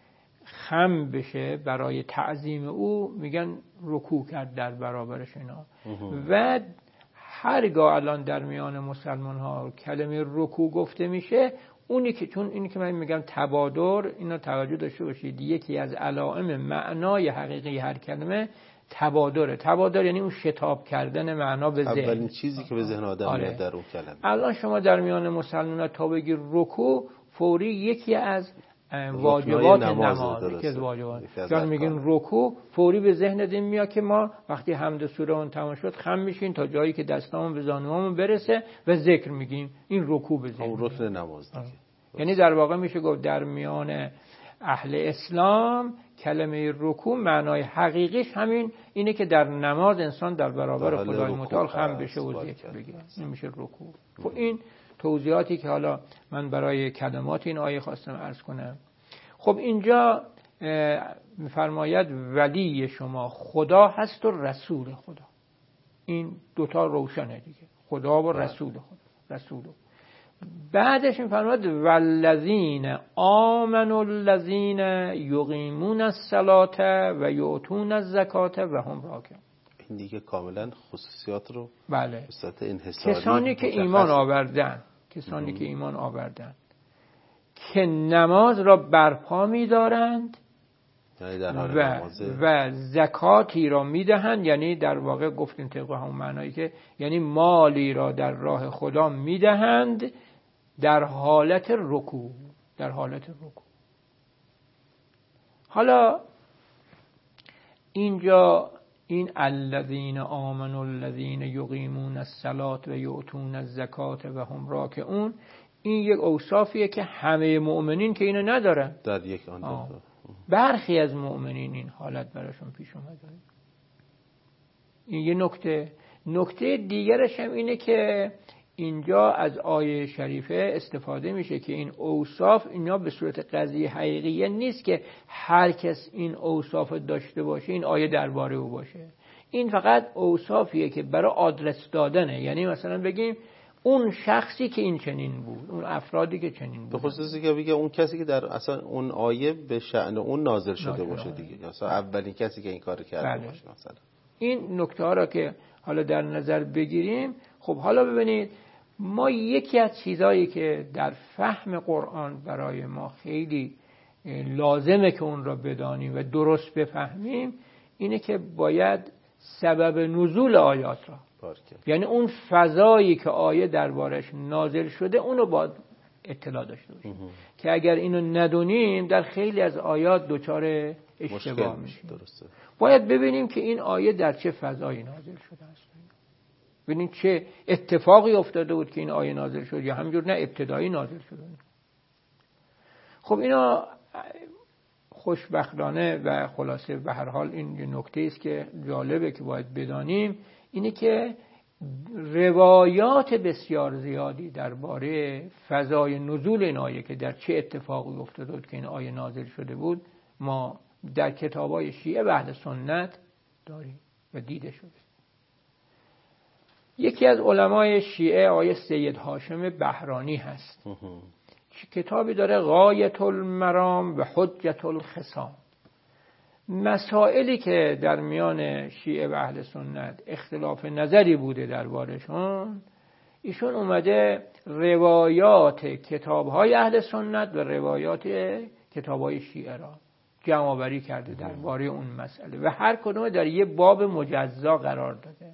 خم بشه، برای تعظیم او میگن رکوع کرد در برابرش اینا. و هرگاه الان در میان مسلمان ها کلمه رکوع گفته میشه، اونی که چون اینی که من میگم تبادر، اینا توجه داشته باشید، یکی از علائم معنای حقیقی هر کلمه تبادره. تبادر یعنی اون شتاب کردن معنا به ذهن، اولین چیزی که به ذهن آدم میاد. آره. در اون کلمه الان شما در میان مسلمان‌ها تا بگی رکوع، فوری یکی از واجبات نماز که واجبات چون میگین رکوع، فوری به ذهن دین میاد که ما وقتی حمد سوره اون تمام شد خم میشین تا جایی که دستامون به زانوامون برسه و ذکر میگیم. این رکوع به ذهن، اون رکن نماز دیگه. یعنی در واقع میشه گفت در میان اهل اسلام کلمه رکوع معنای حقیقیش همین اینه که در نماز انسان در برابر خدای متعال خم بشه و ذکر بگه. این میشه رکوع. خب این توضیحاتی که حالا من برای کلمات این آیه خواستم عرض کنم. خب اینجا میفرماید ولی شما خدا هست و رسول خدا. این دوتا روشنه دیگه، خدا و رسول خدا. رسول بعدش میفرماید والذین آمنوا الذین یقیمون الصلاة و یؤتون الزکاة و هم راکعون. این دیگه کاملا خصوصیات رو بله. به صورت انحصاری کسانی که ایمان آوردن، کسانی که ایمان آوردن که نماز را برپا می‌دارند و و زکاتی را میدهند، یعنی در واقع گفتیم طبق همون معنایی که یعنی مالی را در راه خدا میدهند در حالت رکوع، در حالت رکوع. حالا اینجا این الذین آمنوا الذین یقیمون الصلاة و یؤتون الزکاة و هم راکعون، این یک اوصافیه که همه مؤمنین که اینو ندارن. در یک آن برخی از مؤمنین این حالت براشون پیش اومده. این یه نکته. نکته دیگرش هم اینه که اینجا از آیه شریفه استفاده میشه که این اوصاف اینا به صورت قضیه حقیقیه نیست که هر کس این اوصاف داشته باشه این آیه درباره او باشه. این فقط اوصافیه که برای آدرس دادنه. یعنی مثلا بگیم اون شخصی که این چنین بود، اون افرادی که چنین بود، به خصوصی که بگه اون کسی که در اصلا اون آیه به شأن اون نازل شده نازل باشه دیگه، مثلا اولین کسی که این کارو کرده بله. باشه مثلا. این نکته ها را که حالا در نظر بگیریم. خب حالا ببینید ما یکی از چیزایی که در فهم قرآن برای ما خیلی لازمه که اون را بدانیم و درست بفهمیم اینه که باید سبب نزول آیات را، یعنی اون فضایی که آیه دربارش نازل شده اونو باید اطلاع داشته باشیم که اگر اینو ندونیم در خیلی از آیات دچار اشتباه میشیم. باید ببینیم که این آیه در چه فضایی نازل شده است، ببینیم چه اتفاقی افتاده بود که این آیه نازل شد یا همینجور نه ابتدایی نازل شده. خب اینا خوشبختانه و خلاصه به هر حال این نکته است که جالبه که باید بدانیم، اینه که روایات بسیار زیادی درباره فضای نزول این آیه که در چه اتفاقی افتاده بود که این آیه نازل شده بود ما در کتابای شیعه و اهل سنت داریم و دیده شده. یکی از علمای شیعه آقای سید هاشم بهرانی هست، کتابی داره غایت المرام و حجت الخصام. مسائلی که در میان شیعه و اهل سنت اختلاف نظری بوده دربارشون، ایشون اومده روایات کتاب‌های اهل سنت و روایات کتاب‌های شیعه را جمع آوری کرده درباره اون مسئله و هر کدوم در یه باب مجزا قرار داده.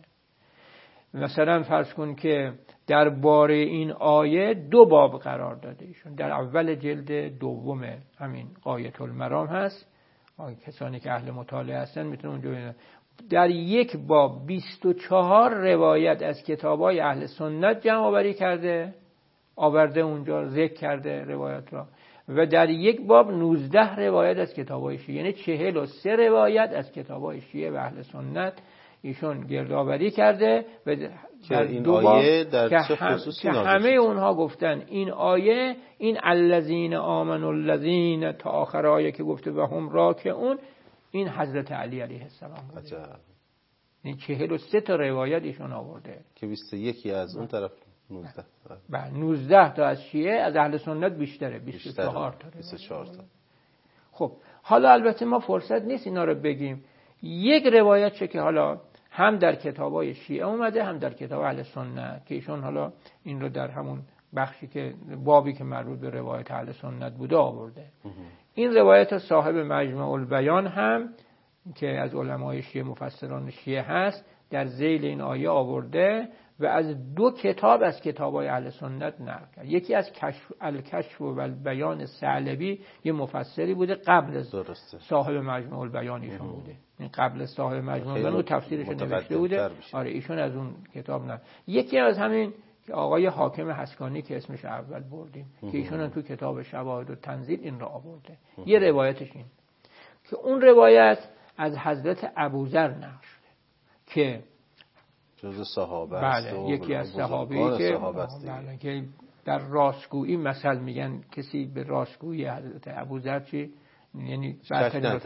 مثلا فرض کن که درباره این آیه دو باب قرار داده ایشون. در اول جلد دوم همین غایة المرام هست، کسانی که اهل مطالعه هستن میتونن اونجا ببینن. در یک باب بیست و چهار روایت از کتابای اهل سنت جمع آوری کرده، آورده اونجا ذکر کرده روایت را، و در یک باب نوزده روایت از کتابای شیعه، یعنی چهل و سه روایت از کتابای شیعه و اهل سنت ایشون گردآوری کرده و در این دو آیه باب در که, چه هم... خصوصی که همه اونها گفتن این آیه، این الذین آمنوا الذین تا آخر آیه که گفته و هم راکعون، این حضرت علی علیه السلام بوده. عجب. این چهل و سه تا روایت ایشون آورده که بیست و یک از اون طرف نوزده. بله نوزده تا از شیعه، از اهل سنت بیشتره، بیست و چهار تا. بیست و چهار تا. خب حالا البته ما فرصت نیست اینا رو بگیم. یک روایت چه که حالا هم در کتابای شیعه اومده هم در کتاب اهل سنت که ایشون حالا این رو در همون بخشی که بابی که مربوط به روایت اهل سنت بوده آورده. این روایت صاحب مجمع البیان هم که از علمای شیعه مفسران شیعه هست در ذیل این آیه آورده و از دو کتاب از کتابای اهل سنت نقل کرد. یکی از کشف الکشف و البیان ثعلبی، یه مفسری بوده قبل از صاحب مجمع البیان ایشون بوده. این قبل صاحب مجمع البیان تفسیرش نوشته بوده. آره ایشون از اون کتاب نه. یکی از همین آقای حاکم حسکانی که اسمش اول بردیم که ایشون هم تو کتاب شواهد و تنزیل این را آورده. یه روایتش این که اون روایت از حضرت ابوذر نقل شده که جزء صحابه است. بله یکی از صحابه‌ای که بله که در راستگویی مثل میگن کسی به راستگویی حضرت ابوذر چی یعنی بله.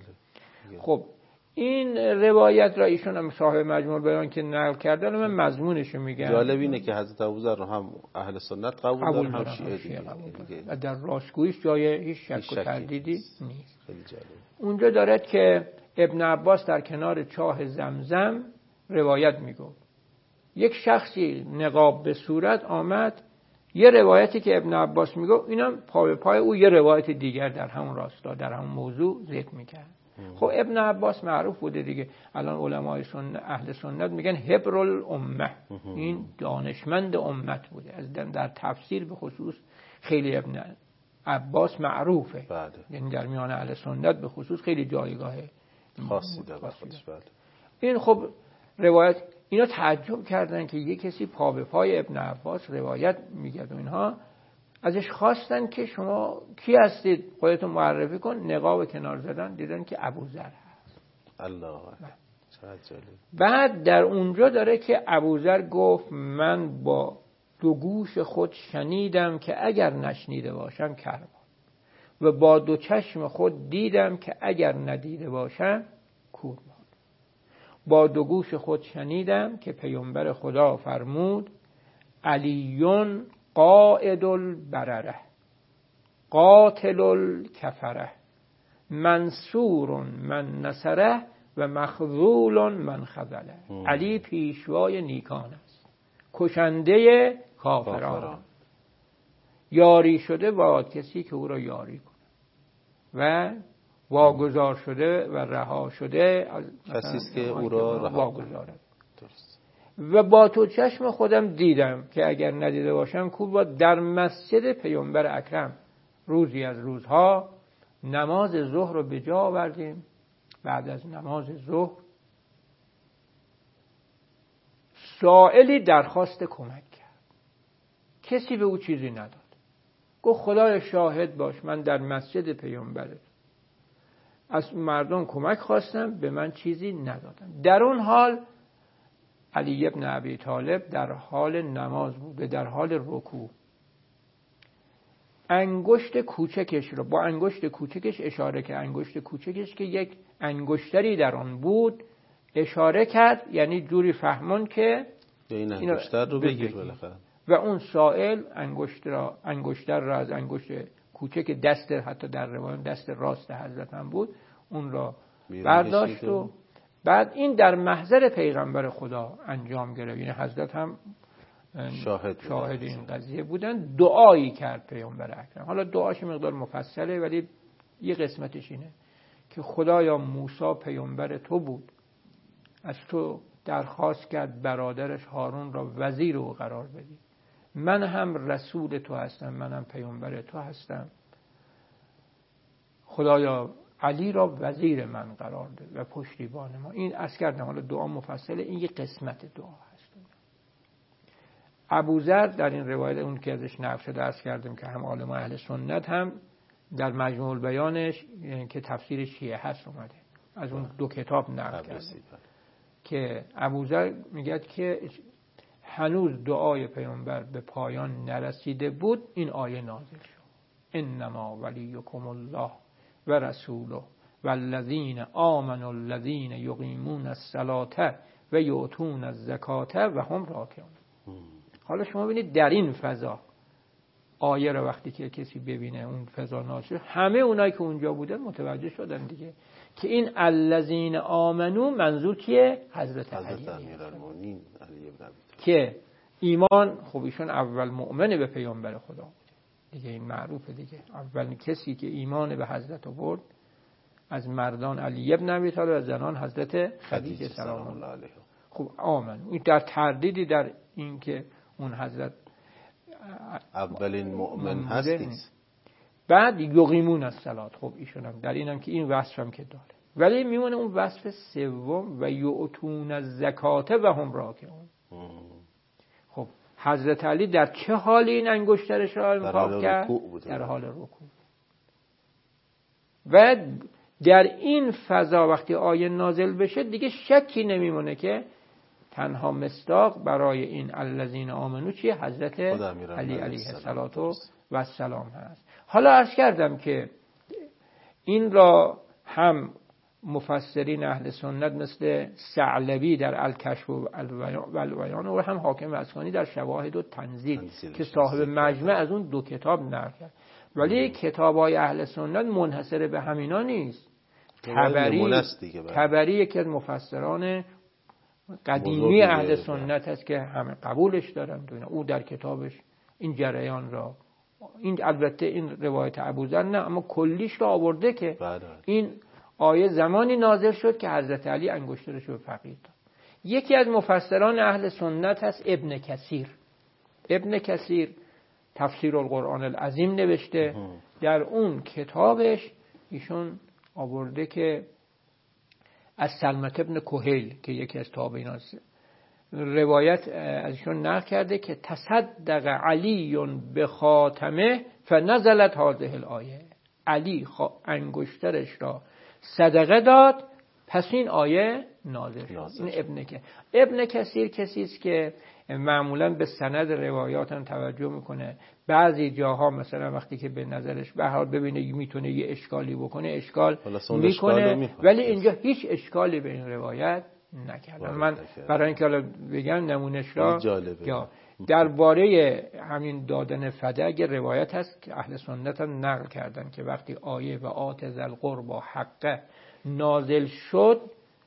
خب این روایت را ایشون هم صاحب مجموع بیان که نقل کردن من مضمونش رو میگم. جالب اینه که حضرت ابوذر رو هم اهل سنت قبول دارن هم شیعه دیگه. و در راستگوییش جای هیچ شک و تردیدی نیست. خیلی جالب. اونجا دارد که ابن عباس در کنار چاه زمزم روایت میگفت یک شخصی نقاب به صورت آمد، یه روایتی که ابن عباس میگفت اینم پا به پای او یه روایت دیگر در همون راستا در همون موضوع ذکر میکرد. خب ابن عباس معروف بوده دیگه، الان علمای سنت اهل سنت میگن حبر الامه، این دانشمند امت بوده. از در تفسیر به خصوص خیلی ابن عباس معروفه. بله. یعنی در میان اهل سنت به خصوص خیلی جایگاه خاصی داره خودش. بله. این خب روایت اینا تعجب کردن که یه کسی پا به پای ابن عباس روایت میگه و اینها ازش خواستن که شما کی هستید خودتون معرفی کن. نقاب کنار زدن دیدن که ابوذر هست. الله چقدر جالب. بعد در اونجا داره که ابوذر گفت من با دو گوش خود شنیدم که اگر نشنیده باشم کربا، و با دو چشم خود دیدم که اگر ندیده باشم کورمان. با دو گوش خود شنیدم که پیامبر خدا فرمود علیون قائد البرره قاتل الکفره منصور من نصره و مخذول من خذله. علی پیشوای نیکان است، کشنده کافران، یاری شده با کسی که او را یاری کنه و واگذار شده و رها شده کسی است که او را رها کنه. و با تو چشم خودم دیدم که اگر ندیده باشم کو در مسجد پیامبر اکرم روزی از روزها نماز ظهر رو به جا آوردیم. بعد از نماز ظهر سائلی درخواست کمک کرد، کسی به او چیزی نداد. گفت خدای شاهد باش من در مسجد پیامبرت از مردم کمک خواستم به من چیزی ندادن. در اون حال علی ابن ابی طالب در حال نماز بود، در حال رکوع. انگشت کوچکش رو با انگشت کوچکش اشاره کرد، انگشت کوچکش که یک انگشتری در آن بود اشاره کرد، یعنی جوری فهمون که این انگشتر رو بگیر بالاخره. و اون سائل انگشت را انگشتر را از انگشت کوچک دست حتی در روایت دست راست حضرت هم بود اون را برداشت و بعد این در محضر پیغمبر خدا انجام گرفت. یعنی حضرت هم شاهد, شاهد این قضیه بودن. دعایی کرد پیامبر اکرم. حالا دعاش مقدار مفصله ولی یه قسمتش اینه که خدایا موسی پیامبر تو بود، از تو درخواست کرد برادرش هارون را وزیر او قرار بدی. من هم رسول تو هستم، منم پیامبر تو هستم. خدایا علی را وزیر من قرار ده و پشتیبان ما. این از کردم. حالا دعا مفصله، این یه قسمت دعا هست. ابوذر در این روایت اون که ازش نقل شده از کردم که هم عالم اهل سنت هم در مجموع بیانش که تفسیر شیعه هست اومده، از اون دو کتاب نقل کرده که ابوذر میگه که هنوز دعای پیامبر به پایان نرسیده بود این آیه نازل شد: انما ولیکم الله و رسوله والذین آمنوا الذین یقیمون الصلاة و یؤتون الزکاة و هم راکعون. حالا شما ببینید در این فضا آیه رو وقتی که کسی ببینه اون فضا نازل، همه اونایی که اونجا بودن متوجه شدن دیگه که این الذین آمنو منظور کیه؟ حضرت علی که ایمان، خب ایشون اول مؤمن به پیامبر خدا بود دیگه، این معروفه دیگه. اول کسی که ایمان به حضرت آورد از مردان علی ابن ابی طالب، از زنان حضرت خدیجه سلام الله علیها. خب آمن، این در تردیدی در این که اون حضرت اولین مؤمن هست. بعد یقیمون الصلاة، خب ایشون هم در اینم که این وصف هم که داره، ولی میمونه اون وصف سوم و یؤتون الزکاة و هم راکعون. خب حضرت علی در چه حالی این انگشترش را انفاق کرد؟ در حال رکوع. و در این فضا وقتی آیه نازل بشه دیگه شکی نمیمونه که تنها مصداق برای این الذین آمنو چیه؟ حضرت علی علیه الصلاة و السلام هست. حالا عرض کردم که این را هم مفسرین اهل سنت مثل ثعلبی در الکشف و البیان و هم حاکم اصفهانی در شواهد و تنزیل که صاحب مجمع از اون دو کتاب نقل کرد. ولی کتاب‌های اهل سنت منحصر به همینا نیست. طبری طبری یکی از مفسران قدیمی اهل سنت هست که همه قبولش دارن. او در کتابش این جریان را، این البته این روایت ابوذر نه، اما کلیش را آورده که این آیه زمانی نازل شد که حضرت علی انگشترش رو به فقیر داد. یکی از مفسران اهل سنت هست ابن کثیر. ابن کثیر تفسیر القرآن العظیم نوشته. در اون کتابش ایشون آورده که از سلمت ابن کهیل که یکی از تابعین است روایت ازشون نقل کرده که تصدق علی به خاتمه فنزلت هذه الآیه. علی انگشترش را صدقه داد پس این آیه نازل شد. این ابن که ابن کثیر کسی است که معمولا به سند روایات هم توجه میکنه. بعضی جاها مثلا وقتی که به نظرش به حال ببینه میتونه یه اشکالی بکنه اشکال میکنه، ولی اینجا هیچ اشکالی به این روایت نکردن. من برای اینکه حالا بگم نمونش را یا درباره همین دادن فدیه اگه روایت هست که اهل سنت هم نقل کردن که وقتی آیه و آت ذی القربی حقه نازل شد،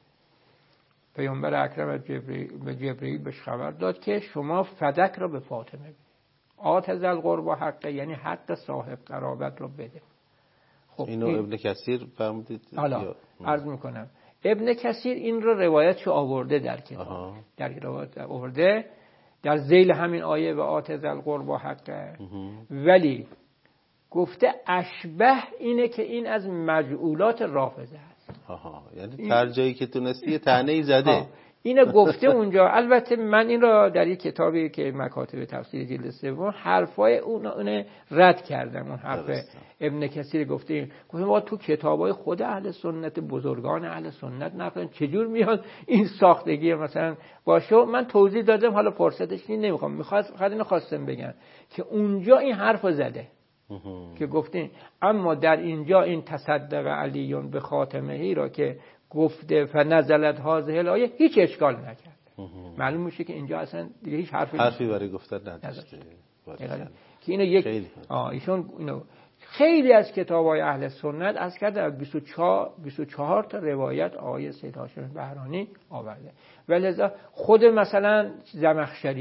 پیامبر اکرم به جبرئیل بهش خبر داد که شما فدک را به فاطمه بده. آت ذی القربی حقه یعنی حق صاحب قرابت رو بده. خب اینو این ابن کثیر فرمودید. حالا عرض میکنم ابن کثیر این رو روایتشو آورده در کتاب، در روایت آورده در ذیل همین آیه و آت ذی القربی حقه، ولی گفته اشبه اینه که این از مجعولات رافضه است. آها، یعنی هر جایی که تونستی طعنه‌ای زده. اینو گفته اونجا. البته من این را در یک کتابی که مکاتب تفسیر جلد سوم حرفای اون اون رد کردم. اون حرف ابن کثیر گفته گفتم ما تو کتابای خود اهل سنت بزرگان اهل سنت نقلن چجور میاد این ساختگی مثلا باشه. من توضیح دادم، حالا فرصتش نمیخوام. میخواد فقط اینو خواستم بگم که اونجا این حرفو زده که گفتین اما در اینجا این تصدق علیون به خاتمه‌ای را که گفته فنزلت هذه الآیه هیچ اشکال نکرد. معلوم میشه که اینجا اصلا دیگه هیچ حرفی حرفی برای گفتن نداشته. که اینو یک آ ایشون اینو خیلی از کتاب‌های اهل سنت از کرده بیست و چهار تا روایت آیه سید هاشم بهرانی آورده. ولذا خود مثلا زمخشری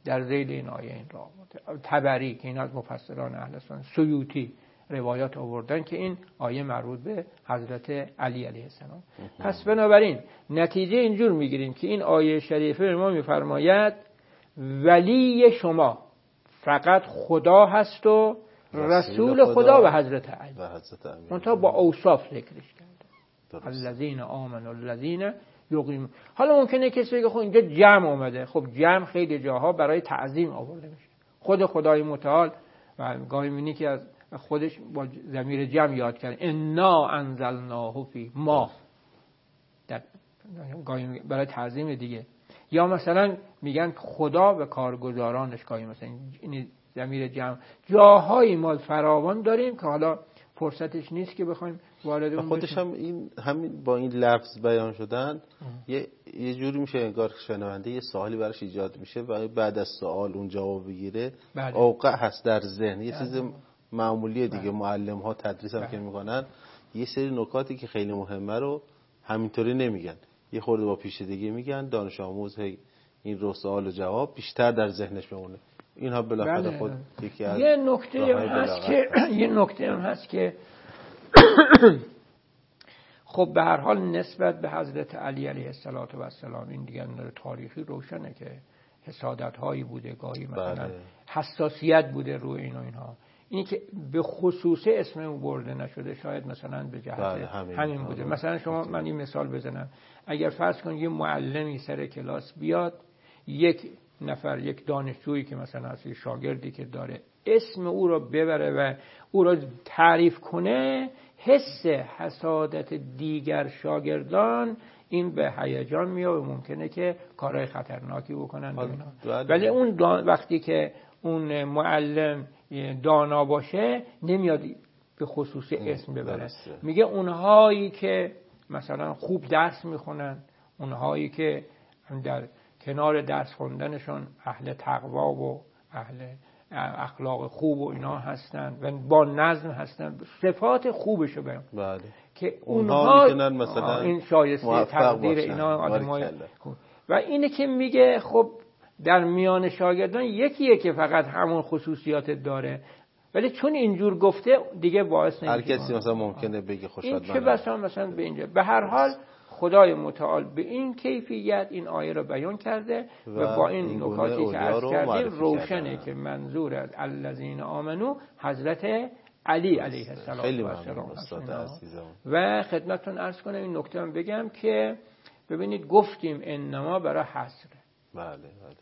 در ذیل این آیه این را آورده. تبری که این از مفسران اهل سنت، سیوطی روایات آوردن که این آیه مربوط به حضرت علی علیه السلام. پس بنابراین نتیجه اینجور میگیریم که این آیه شریفه ما میفرماید ولی شما فقط خدا هست و رسول خدا, خدا و حضرت علی و حضرت علی منتها با اوصاف ذکرش کرده. الذین آمنوا الذین یقیمون. حالا ممکنه کسی بگه خب اینجا جمع اومده. خب جمع خیلی جاها برای تعظیم آورده میشه. خود خدای متعال و گاهی می‌بینی که از خودش با ضمیر جمع یاد کرده انا انزلناه فی ما، در گاهی برای تعظیم دیگه. یا مثلا میگن خدا و کارگزارانش، گاهی مثلا این ضمیر جمع. جاهایی ما فراوان داریم که حالا فرصتش نیست که بخوایم وارد اون خودش بشیم. هم این همین با این لفظ بیان شدن یه یه جوری میشه انگار شنونده یه سوالی براش ایجاد میشه و بعد از سوال اون جواب بگیره اوقع هست در ذهن. یه چیز معمولیه دیگه. معلم ها تدریس هم که میکنن یه سری نکاتی که خیلی مهمه رو همینطوری نمیگن، یه خورده با پیچیدگی میگن. دانش آموز هی این رو سوال و جواب بیشتر در ذهنش بمونه. اینها بالاخره خود یکی از یه نکته هم هست که یه نکته هم هست که خب به هر حال نسبت به حضرت علی علیه السلام این دیگه تاریخی روشنه که حسادت هایی بوده، گاهی مثلا بله. حساسیت بوده روی این و اینها. اینی که به خصوص اسم او برده نشده شاید مثلا به جهت بله همین, همین بوده. بله. مثلا شما من این مثال بزنم، اگر فرض کنید یه معلمی سر کلاس بیاد، یک نفر یک دانشجویی که مثلا اصلی شاگردی که داره اسم او رو ببره و او رو تعریف کنه، حس حسادت دیگر شاگردان این به هیجان میاد و ممکنه که کارهای خطرناکی بکنن. ولی اون وقتی که اون معلم دانا باشه نمیاد به خصوص اسم ببره. میگه اونهایی که مثلا خوب درس میخونن، اونهایی که در کنار درس خوندنشون اهل تقوا و اهل اخلاق خوب و اینا هستن و با نظم هستن، صفات خوبشو بیان. بله. که اونها مثلا این شایسته تقدیر اینا آدمای و اینه که میگه خب در میان شاگردان یکیه که فقط همون خصوصیات داره، ولی چون اینجور گفته دیگه باعث نمیشه. هر کسی مثلا ممکنه بگه خوشحال چه بسا مثلا به اینجا. به هر حال خدای متعال به این کیفیت این آیه رو بیان کرده و, و با این نکاتی که عرض کردیم روشنه که منظور از الذین آمنو حضرت علی علیه السلام. خیلی ممنون استاد عزیزم. و خدمتتون عرض کنم این نکته هم بگم که ببینید گفتیم انما برای حصر. بله بله.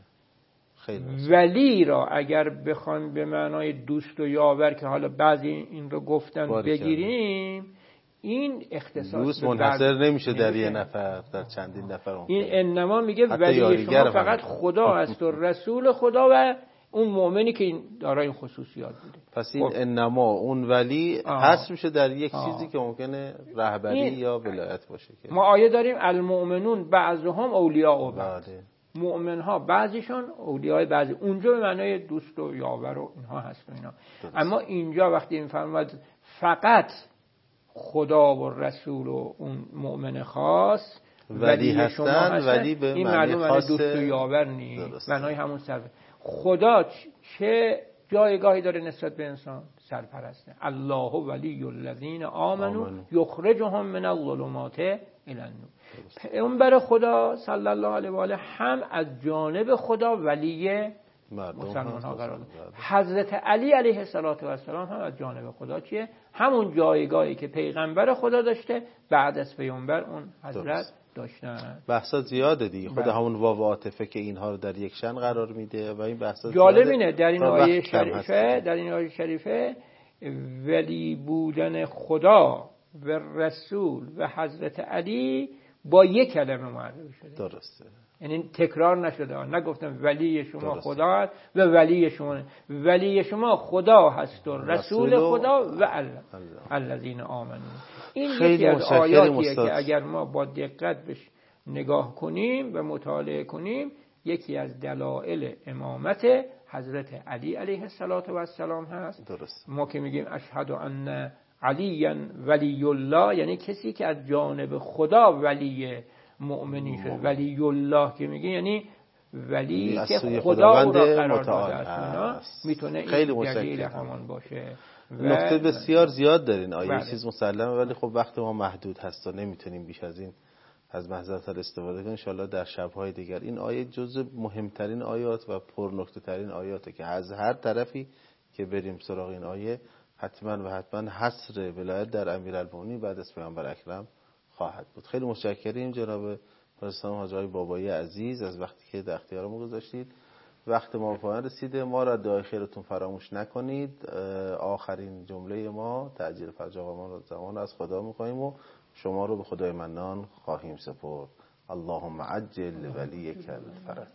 خیلی ولی را اگر بخوان به معنای دوست و یاور که حالا بعضی این رو گفتن بگیریم، این اختصاص دوست منحصر نمیشه در یه نفر، در چندین نفر. این انما میگه ولی شما فقط خدا هست و رسول خدا و اون مؤمنی که این دارای این خصوصیات بوده. پس این خب. انما اون ولی حس میشه در یک آه. چیزی که ممکنه رهبری یا ولایت باشه. ما آیه داریم المؤمنون بعضهم اولیاء و بعض. مؤمن ها بعضیشون اولیای بعضی، اونجا به معنای دوست و یاور و اینها هست و اینا. اما اینجا وقتی این فرمود فقط خدا و رسول و اون مؤمن خاص ولی هستن، ولی به این معنی خاص دوست و یاور نیست، معنای همون سر. خدا چه جایگاهی داره نسبت به انسان؟ سرپرسته. الله ولی الذین آمنوا یخرجهم من الظلمات الی النور. پیامبر خدا صلی الله علیه و آله هم از جانب خدا ولی مسلمان ها قرار داد. حضرت علی علیه السلام هم از جانب خدا چیه؟ همون جایگاهی که پیغمبر خدا داشته بعد از پیامبر اون حضرت داشتن. بحثا زیاده دیگه. خود همون واو عاطفه که اینها رو در یک شن قرار میده و این بحثا جالب اینه در این آیه شریفه در این آیه شریفه ولی بودن خدا و رسول و حضرت علی با یک کلمه معرفی شده. درسته. یعنی تکرار نشده. نگفتم ولی شما درسته. خدا هست و ولی شما ولی شما خدا هست و رسول, رسول خدا و الله الذین آمنوا. این یکی از آیاتیه که اگر ما با دقت بهش نگاه کنیم و مطالعه کنیم یکی از دلایل امامت حضرت علی علیه السلام هست. درست. ما که میگیم اشهد ان علی ولی الله، یعنی کسی که از جانب خدا ولی مؤمنین شده. ولی الله که میگه یعنی ولی از که سوی خدا او خداوند را قرار متعال داده است اونا هست. میتونه خیلی این دلیل متشکرم. همان باشه. نکته بسیار زیاد دارین آیه بله. چیز مسلمه، ولی خب وقت ما محدود هست و نمیتونیم بیش از این از محضرت استفاده کنیم. ان شاءالله در شب‌های دیگر. این آیه جزء مهمترین آیات و پرنکته ترین آیاته که از هر طرفی که بریم سراغ این آیه حتما و حتما حصر ولایت در امیرالمومنین بعد از پیامبر اکرم خواهد بود. خیلی متشکریم جناب پرستان حاج آقای بابایی عزیز از وقتی که در اختیار ما گذاشتید. وقت ما پایان رسیده. ما را دعای خیرتون فراموش نکنید. آخرین جمله ما تعجیل فرج آقا زمان از خدا می‌خوایم و شما رو به خدای منان خواهیم سپرد. اللهم عجل ولیک الفرج.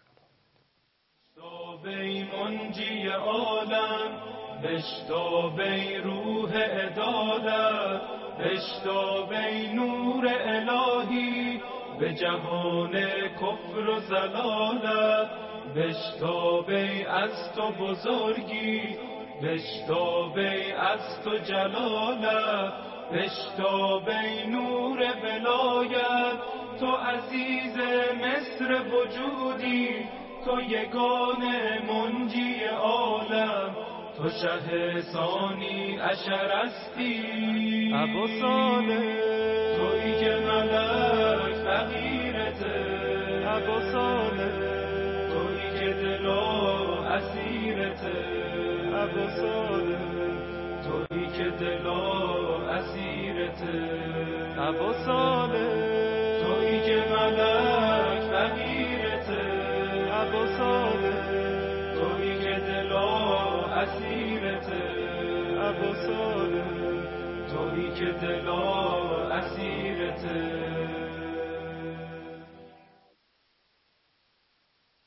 بشتابی منجی عالم، بشتابی روح عدالت، بشتابی نور الهی به جهان کفر و ضلالت، بشتابی از تو بزرگی، بشتابی از تو جلالت، بشتابی نور ولایت، تو عزیز مصر وجودی، تو یگان منجی عالم، تو شه ثانی عشر استی، ابو صالح تویی که ملک فقیرته، ابو صالح تویی که دلا اسیرته، ابو صالح تویی که دلا اسیرته، ابو صالح تویی که ملک فقیرته، ابو صالح تویی که دلا اسیرته، ابو صالح تویی که دلا اسیرته.